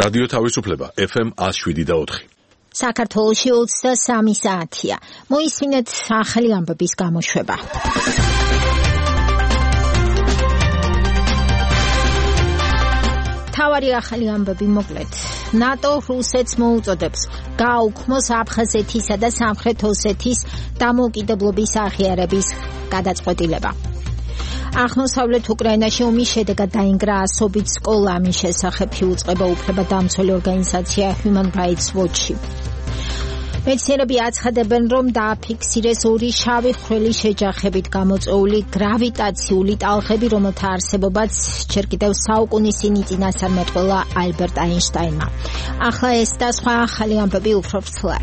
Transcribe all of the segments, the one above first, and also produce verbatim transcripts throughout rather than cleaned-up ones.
რადიო თავისუფლება ეფ ემ one oh seven და four. საქართველოში ოცდასამი საათია. მოისმინეთ ახალი ამბების გამოშვება. თავარი ახალი ამბები მოკლედ. ნატო რუსეთს მოუწოდებს გააუქმოს აფხაზეთისა და სამხრეთ ოსეთის დამოუკიდებლობის აღიარების გადაწყვეტილება. აღმოსავლეთ უკრაინაში ომის შედეგად დაინგრა ასობით სკოლა, ამის შესახებ იუწყება უფლებადამცველი ორგანიზაცია Human Rights Watch-ი. მეცნიერები აცხადებენ, რომ დააფიქსირეს ორი შავი ხვრელის შეჯახებით გამოწვეული გრავიტაციული ტალღები, რომელთა არსებობაც ჯერ კიდევ საუკუნის წინ იწინასწარმეტყველა ალბერტ აინშტაინმა. ახლა ეს და სხვა ახალი ამბები უფრო ფრთლად.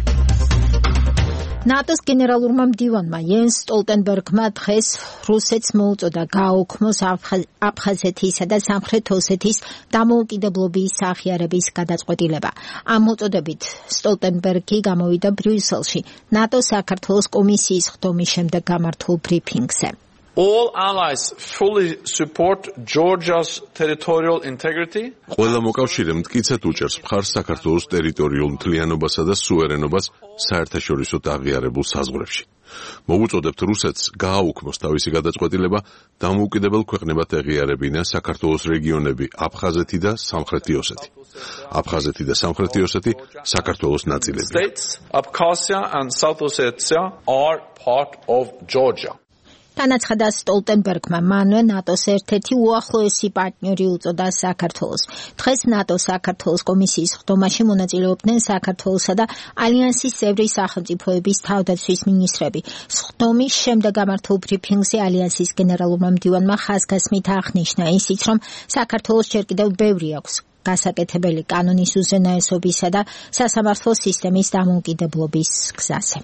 ნატოს გენერალურმა მდივანმა იენს სტოლტენბერგმა დღეს რუსეთს მოუწოდა გააუქმოს აფხაზეთისა და სამხრეთ ოსეთის დამოუკიდებლობის აღიარების გადაწყვეტილება. ამ მოწოდებით სტოლტენბერგი გამოვიდა ბრიუსელში ნატოს საქართველოს კომისიის ხდომის შემდეგ გამართულ ბრიფინგზე. All allies fully support Georgia's territorial integrity. ყველა მოკავშირე მტკიცედ უჭერს მხარს საქართველოს ტერიტორიულ მთლიანობასა და სუვერენობას საერთაშორისო აღიარებულ საზღვრებში. მოვუწოდებთ რუსეთს გააუქმოს თავისი გადაწყვეტილება დამოუკიდებელ ქვეყნებად ეღიარებინა საქართველოს რეგიონები აფხაზეთი და სამხრეთი ოსეთი. აფხაზეთი და სამხრეთი ოსეთი საქართველოს ნაწილებია. States Abkhazia and South Ossetia are part of Georgia. განაცხადა სტოლტენბერგმა, მანვე ნატოს ერთ-ერთი უახლოესი პარტნიორი უწოდა საქართველოს. დღეს ნატოს საქართველოს კომისიის ხდომაში მონაწილეობდნენ საქართველოსა და ალიანსის წევრი სახელმწიფოების თავდაცვის მინისტრები. ხდომის შემდეგ გამართულ ბრიფინგზე ალიანსის გენერალურმა მდივანმა ხაზგასმით აღნიშნა ისიც, რომ საქართველოს ჯერ კიდევ ბევრი აქვს გასაკეთებელი კანონის უზენაესობისა და სასამართლო სისტემის დამოუკიდებლობის გზაზე.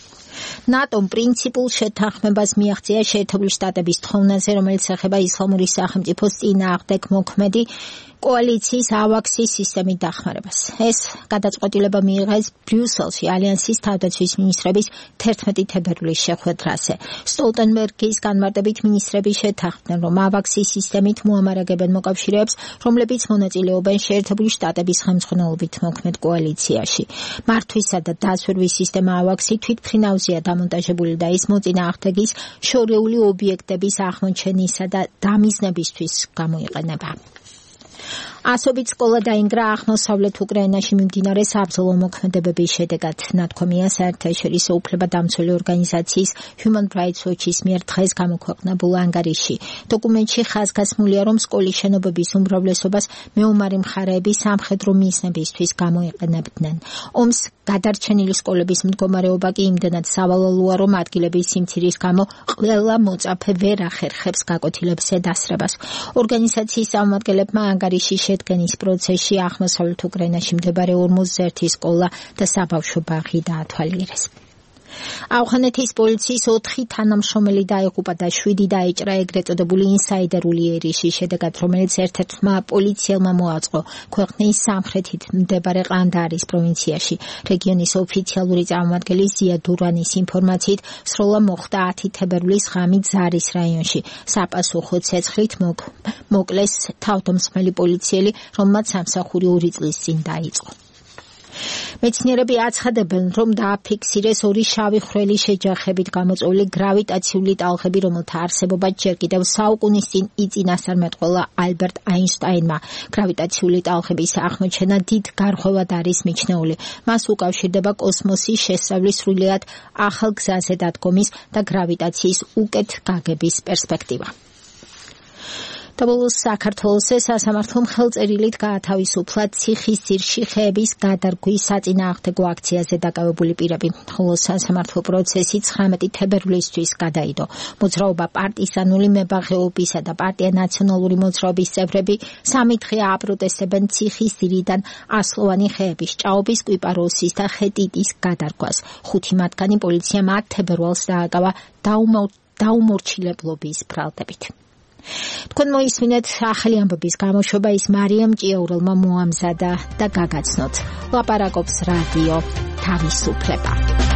ნატომ პრინციპულ შეთანხმებას მიაღწია შეერთებული შტატების თხოვნაზე, რომელიც ეხება ისლამური სახელმწიფოს წინააღმდეგ მოქმედი კოალიციის ავაქსის სისტემის დახმარებას. ეს გადაწყვეტილება მიიღეს ბრიუსელში ალიანსის თავდაცვის მინისტრების თერთმეტი თებერვლის შეხვედრაზე. სტოლტენბერგის განმარტებით მინისტრები შეთანხმდნენ, რომ ავაქსის სისტემით მოამარაგებენ მოკავშირეებს, რომლებიც მონაწილეობენ შეერთებული შტატების ხელმძღვანელობით მოქმედ კოალიციაში. მართვისა და დაცვერვის სისტემა ავაქსი თვითმფრინავზეა დამონტაჟებული და ის მოწინააღმდეგის შორეული ობიექტების აღმოჩენისა და დამიზნებისთვის გამოიყენება. ასობით სკოლა დაინგრა აღმოსავლეთ უკრაინაში მიმდინარე საბრძოლო მოქმედებების შედეგად. ნათქვამია საერთაშორისო უფლებადამცველი ორგანიზაციის Human Rights Watch-ის მიერ დღეს გამოქვეყნებულ ანგარიშში. დოკუმენტში ხაზგასმულია, რომ სკოლის შენობების უმრავლესობას მეომარი მხარეები სამხედრო მიზნებისთვის გამოიყენებდნენ. ომს გადარჩენილი სკოლების მდგომარეობა კი იმდენად სავალალოა, რომ ადგილების სიმცირის გამო ყველა მოწაფე ვერ ახერხებს გაკვეთილებზე დასრებას. ორგანიზაციის წარმომადგენლებმა ანგარიში შედგენის პროცესში აღმოსავლეთ უკრაინაში მდებარე ორმოცდაერთი სკოლა და საბავშვო ბაღი დაათვალიერეს. ავღანეთის პოლიციის ოთხი თანამშრომელი დაიღუპა და შვიდი დაიჭრა ეგრეთ წოდებული ინსაიდერული ერიშის შედეგად, რომელიც ერთ-ერთმა პოლიციელმა მოაწყო ქვეყნის სამხრეთით მდებარე ყანდაარის პროვინციაში. რეგიონის ოფიციალური წარმომადგენელი ზია დურანის ინფორმაციით, სროლა მოხდა ათი თებერვლის ღამით ზარის რაიონში. საპასუხო ცეცხლით მოკლეს თავდამსხმელი პოლიციელი, რომელმაც სამსახური ორი წლის წინ დაიწყო. მეცნიერები აცხადებენ, რომ დააფიქსირეს ორი შავი ხვრელის შეჯახებით გამოწვეული გრავიტაციული ტალღები, რომელთა არსებობა ჯერ კიდევ საუკუნის წინ იწინასწარმეტყველა ალბერტ აინშტაინმა. გრავიტაციული ტალღების აღმოჩენა დიდ გარღვევად არის მიჩნეული. მას უკავშირდება კოსმოსის შესწავლის სრულიად ახალ გზაზე დადგომის და გრავიტაციის უკეთ გაგების პერსპექტივა. საქართველოს სასამართლომ ხელწერილით გაათავისუფლა ციხის ძირში ხეების გადარგვის საწინააღმდეგო აქციაზე დაკავებული პირები, ხოლო სასამართლო პროცესი ცხრამეტი თებერვლისთვის გადაიდო. მოძრაობა პარტიზანული მებაღეობისა და პარტია ნაციონალური მოძრაობის წევრები სამი დღე აპროტესტებენ ციხის ძირიდან ასლოვანი ხეების, ჭაობის, კვიპაროსის და ხეტიტის გადარგვას. ხუთი მათგანი პოლიციამ ათ თებერვალს დააკავა დაუმორჩილებლობის ბრალდებით. თქვენ მოისმინეთ ახალი ამბების გამოშვება, ის მარიამ ჭიაურელმა მოამზადა და გაგაცნოთ. ლაპარაკობს რადიო თავისუფლება.